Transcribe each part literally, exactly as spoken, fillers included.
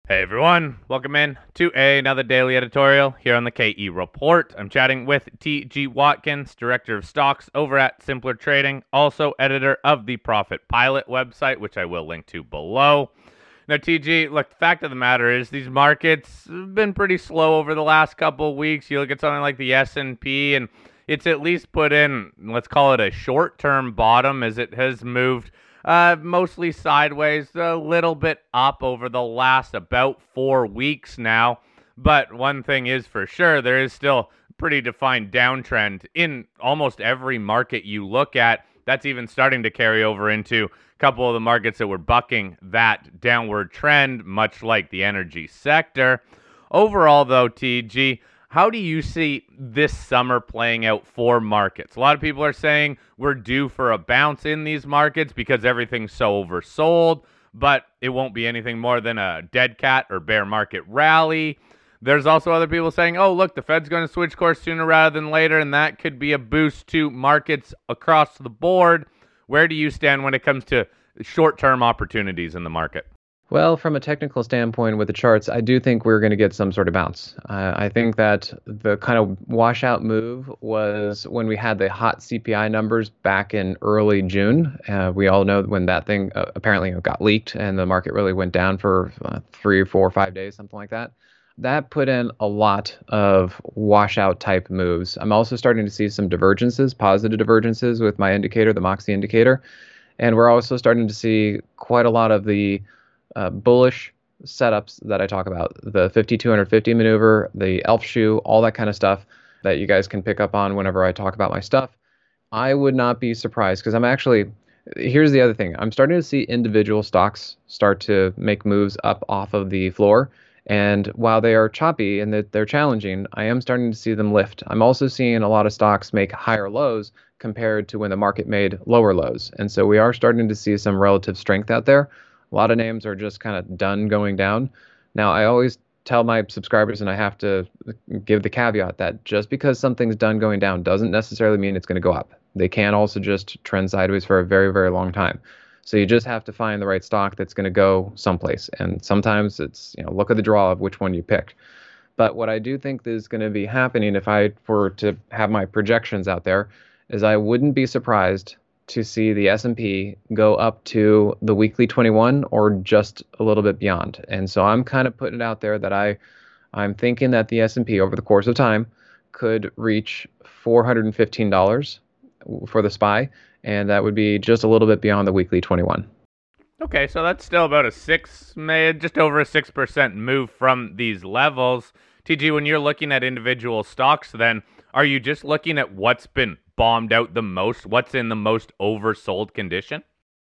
Hey everyone, welcome in to another daily editorial here on the K E Report. I'm chatting with T G Watkins, Director of Stocks over at Simpler Trading, also editor of the Profit Pilot website, which I will link to below. Now, T G, look, the fact of the matter is these markets have been pretty slow over the last couple of weeks. You look at something like the S and P, and it's at least put in, let's call it a short-term bottom, as it has moved uh, mostly sideways, a little bit up over the last about four weeks now. But one thing is for sure, there is still a pretty defined downtrend in almost every market you look at. That's even starting to carry over into a couple of the markets that were bucking that downward trend, much like the energy sector. Overall, though, T G, how do you see this summer playing out for markets? A lot of people are saying we're due for a bounce in these markets because everything's so oversold, but it won't be anything more than a dead cat or bear market rally. There's also other people saying, oh, look, the Fed's going to switch course sooner rather than later, and that could be a boost to markets across the board. Where do you stand when it comes to short-term opportunities in the market? Well, from a technical standpoint with the charts, I do think we're going to get some sort of bounce. Uh, I think that the kind of washout move was when we had the hot C P I numbers back in early June. Uh, we all know when that thing uh, apparently got leaked and the market really went down for uh, three or four or five days, something like that. That put in a lot of washout type moves. I'm also starting to see some divergences, positive divergences with my indicator, the Moxie indicator. And we're also starting to see quite a lot of the Uh, bullish setups that I talk about, the fifty-two fifty maneuver, the elf shoe, all that kind of stuff that you guys can pick up on whenever I talk about my stuff. I would not be surprised because I'm actually, here's the other thing. I'm starting to see individual stocks start to make moves up off of the floor. And while they are choppy and that they're challenging, I am starting to see them lift. I'm also seeing a lot of stocks make higher lows compared to when the market made lower lows. And so we are starting to see some relative strength out there. A lot of names are just kind of done going down. Now, I always tell my subscribers, and I have to give the caveat that just because something's done going down doesn't necessarily mean it's going to go up. They can also just trend sideways for a very, very long time. So you just have to find the right stock that's going to go someplace. And sometimes it's, you know, look at the draw of which one you pick. But what I do think is going to be happening if I were to have my projections out there is I wouldn't be surprised to see the S and P go up to the weekly twenty-one or just a little bit beyond. And so I'm kind of putting it out there that I, I'm thinking that the S and P over the course of time could reach four hundred fifteen dollars for the S P Y, and that would be just a little bit beyond the weekly twenty-one. Okay, so that's still about a six, just over a six percent move from these levels. T G, when you're looking at individual stocks, then are you just looking at what's been bombed out the most? What's in the most oversold condition?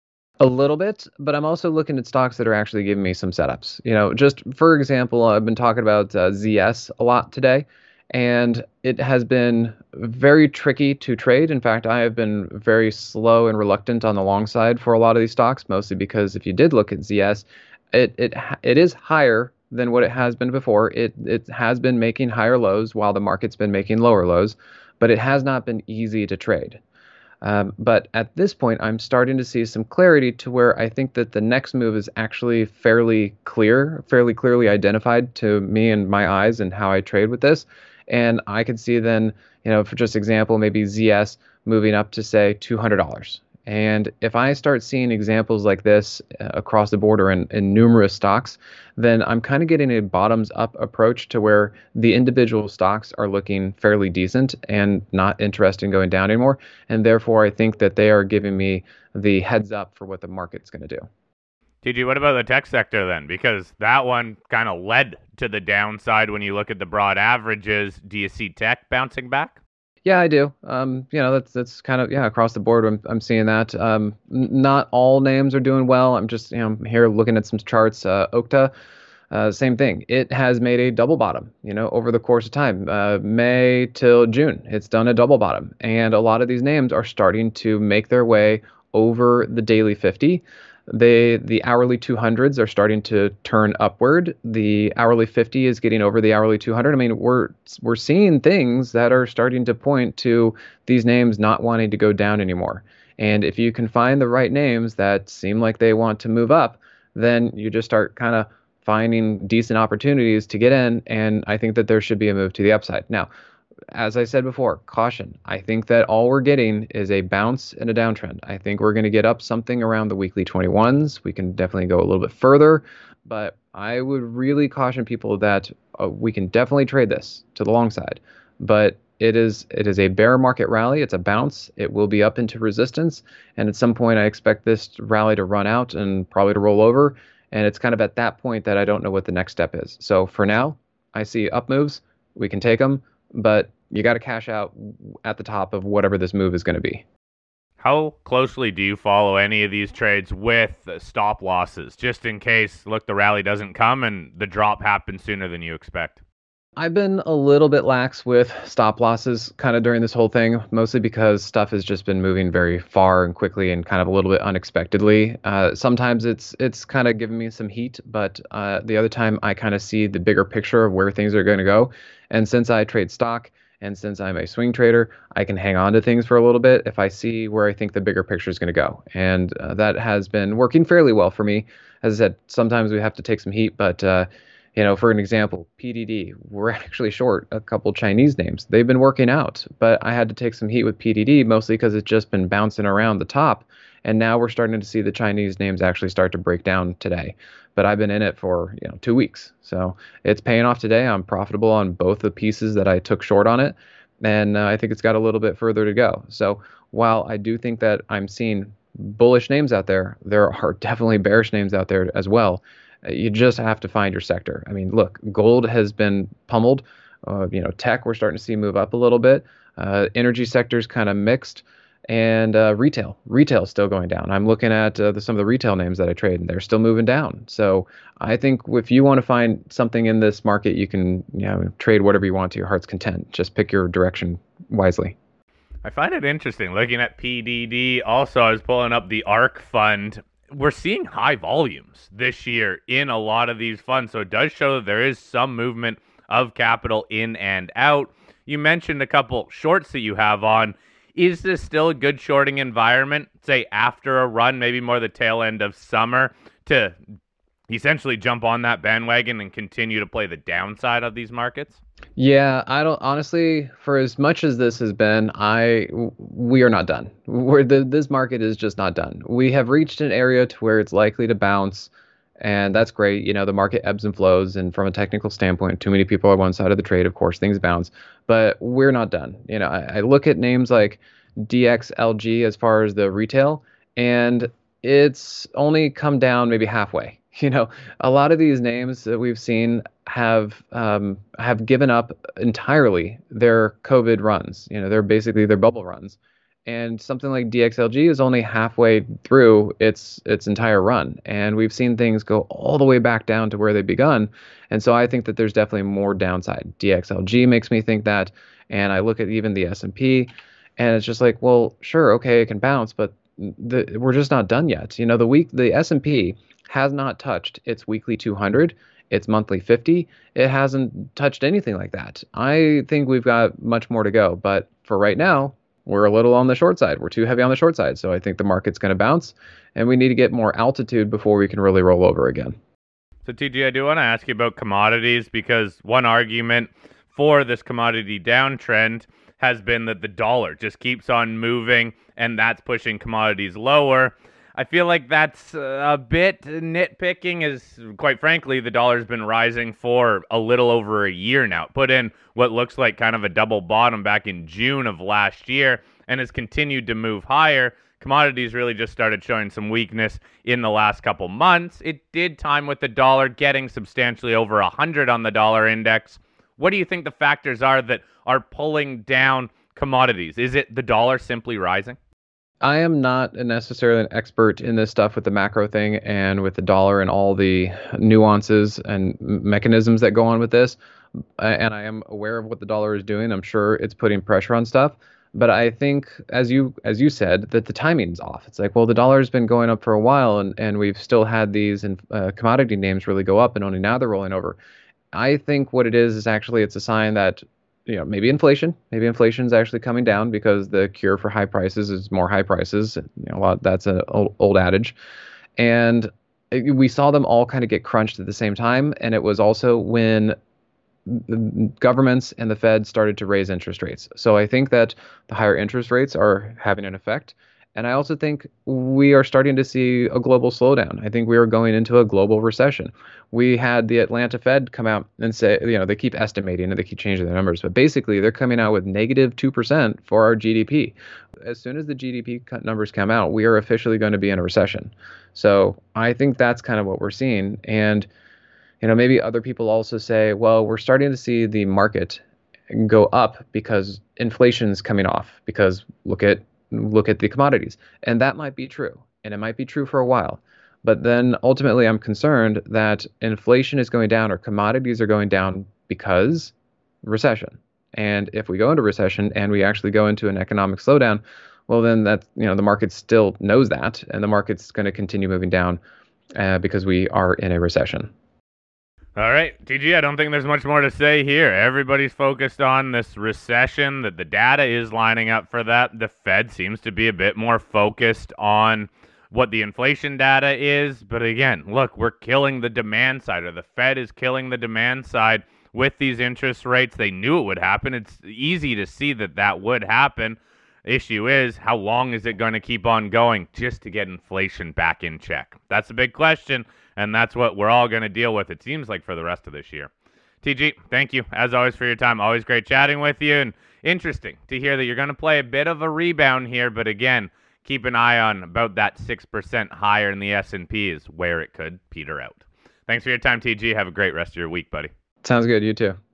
A little bit, but I'm also looking at stocks that are actually giving me some setups. You know, just for example, I've been talking about uh, Z S a lot today, and it has been very tricky to trade. In fact, I have been very slow and reluctant on the long side for a lot of these stocks, mostly because if you did look at Z S, it it it is higher than what it has been before. It it has been making higher lows while the market's been making lower lows, but it has not been easy to trade. Um, but at this point, I'm starting to see some clarity to where I think that the next move is actually fairly clear, fairly clearly identified to me and my eyes and how I trade with this. And I could see then, you know, for just example, maybe Z S moving up to say two hundred dollars. And if I start seeing examples like this uh, across the board or in, in numerous stocks, then I'm kind of getting a bottoms up approach to where the individual stocks are looking fairly decent and not interested in going down anymore. And therefore, I think that they are giving me the heads up for what the market's going to do. T G, what about the tech sector then? Because that one kind of led to the downside when you look at the broad averages. Do you see tech bouncing back? Yeah, I do. Um, you know, that's that's kind of yeah across the board. I'm I'm seeing that. Um, n- not all names are doing well. I'm just you know here looking at some charts. Uh, Okta, uh, same thing. It has made a double bottom. You know, over the course of time, uh, May till June, it's done a double bottom, and a lot of these names are starting to make their way over the daily fifty. They the hourly two hundreds are starting to turn upward. The hourly fifty is getting over the hourly two hundred. I mean, we're we're seeing things that are starting to point to these names not wanting to go down anymore. And if you can find the right names that seem like they want to move up, then you just start kind of finding decent opportunities to get in, and I think that there should be a move to the upside. Now, as I said before, caution. I think that all we're getting is a bounce and a downtrend. I think we're going to get up something around the weekly twenty-ones. We can definitely go a little bit further, but I would really caution people that uh, we can definitely trade this to the long side, but it is it is a bear market rally. It's a bounce. It will be up into resistance, and at some point I expect this rally to run out and probably to roll over, and it's kind of at that point that I don't know what the next step is. So for now, I see up moves. We can take them, but you got to cash out at the top of whatever this move is going to be. How closely do you follow any of these trades with stop losses, just in case, look, the rally doesn't come and the drop happens sooner than you expect? I've been a little bit lax with stop losses kind of during this whole thing, mostly because stuff has just been moving very far and quickly and kind of a little bit unexpectedly. Uh, sometimes it's it's kind of giving me some heat, but uh, the other time I kind of see the bigger picture of where things are going to go. And since I trade stock, and since I'm a swing trader, I can hang on to things for a little bit if I see where I think the bigger picture is going to go. And uh, that has been working fairly well for me. As I said, sometimes we have to take some heat, but uh, you know, for an example, P D D, we're actually short a couple Chinese names. They've been working out, but I had to take some heat with P D D mostly because it's just been bouncing around the top. And now we're starting to see the Chinese names actually start to break down today. But I've been in it for, you know, two weeks. So it's paying off today. I'm profitable on both the pieces that I took short on it. And uh, I think it's got a little bit further to go. So while I do think that I'm seeing bullish names out there, there are definitely bearish names out there as well. You just have to find your sector. I mean, look, gold has been pummeled. Uh, you know, tech, we're starting to see move up a little bit. Uh, energy sector's kind of mixed. And uh, retail, retail is still going down. I'm looking at uh, the, some of the retail names that I trade, and they're still moving down. So I think if you want to find something in this market, you can, you know, trade whatever you want to your heart's content. Just pick your direction wisely. I find it interesting looking at P D D. Also, I was pulling up the ARK fund. We're seeing high volumes this year in a lot of these funds, so it does show that there is some movement of capital in and out. You mentioned a couple shorts that you have on. Is this still a good shorting environment, say after a run, maybe more the tail end of summer, to essentially jump on that bandwagon and continue to play the downside of these markets? Yeah, I don't honestly, for as much as this has been, I we are not done. We're the this market is just not done. We have reached an area to where it's likely to bounce, and that's great. You know, the market ebbs and flows, and from a technical standpoint, too many people on one side of the trade, of course, things bounce. But we're not done. You know, I, I look at names like D X L G as far as the retail, and it's only come down maybe halfway. You know, a lot of these names that we've seen have um, have given up entirely their COVID runs. You know, they're basically their bubble runs. And something like D X L G is only halfway through its its entire run, and we've seen things go all the way back down to where they begun. And so I think that there's definitely more downside. D X L G makes me think that, and I look at even the S and P, and it's just like, well, sure, okay, it can bounce, but the, we're just not done yet. You know, the week the S and P has not touched its weekly two hundred, its monthly fifty. It hasn't touched anything like that. I think we've got much more to go, but for right now, we're a little on the short side. We're too heavy on the short side. So I think the market's going to bounce, and we need to get more altitude before we can really roll over again. So T G, I do want to ask you about commodities, because one argument for this commodity downtrend has been that the dollar just keeps on moving, and that's pushing commodities lower. I feel like that's a bit nitpicking, as quite frankly, the dollar's been rising for a little over a year now. Put in what looks like kind of a double bottom back in June of last year and has continued to move higher. Commodities really just started showing some weakness in the last couple months. It did time with the dollar getting substantially over one hundred on the dollar index. What do you think the factors are that are pulling down commodities? Is it the dollar simply rising? I am not necessarily an expert in this stuff with the macro thing and with the dollar and all the nuances and mechanisms that go on with this. And I am aware of what the dollar is doing. I'm sure it's putting pressure on stuff. But I think, as you as you said, that the timing's off. It's like, well, the dollar's been going up for a while, and, and we've still had these uh, commodity names really go up, and only now they're rolling over. I think what it is is actually it's a sign that, you know, maybe inflation, maybe inflation is actually coming down because the cure for high prices is more high prices. You know, a lot that's an old, old adage, and it- we saw them all kind of get crunched at the same time, and it was also when the governments and the Fed started to raise interest rates. So I think that the higher interest rates are having an effect. And I also think we are starting to see a global slowdown. I think we are going into a global recession. We had the Atlanta Fed come out and say, you know, they keep estimating and they keep changing their numbers, but basically they're coming out with negative two percent for our G D P. As soon as the G D P cut numbers come out, we are officially going to be in a recession. So I think that's kind of what we're seeing. And you know, maybe other people also say, well, we're starting to see the market go up because inflation's coming off because look at look at the commodities. And that might be true. And it might be true for a while. But then ultimately I'm concerned that inflation is going down or commodities are going down because recession. And if we go into recession and we actually go into an economic slowdown, well then that you know the market still knows that and the market's going to continue moving down uh, because we are in a recession. All right, T G, I don't think there's much more to say here. Everybody's focused on this recession, that the data is lining up for that. The Fed seems to be a bit more focused on what the inflation data is. But again, look, we're killing the demand side, or the Fed is killing the demand side with these interest rates. They knew it would happen. It's easy to see that that would happen. Issue is, how long is it going to keep on going just to get inflation back in check? That's a big question, and that's what we're all going to deal with, it seems like, for the rest of this year. T G, thank you, as always, for your time. Always great chatting with you, and interesting to hear that you're going to play a bit of a rebound here, but again, keep an eye on about that six percent higher in the S and P is where it could peter out. Thanks for your time, T G. Have a great rest of your week, buddy. Sounds good. You too.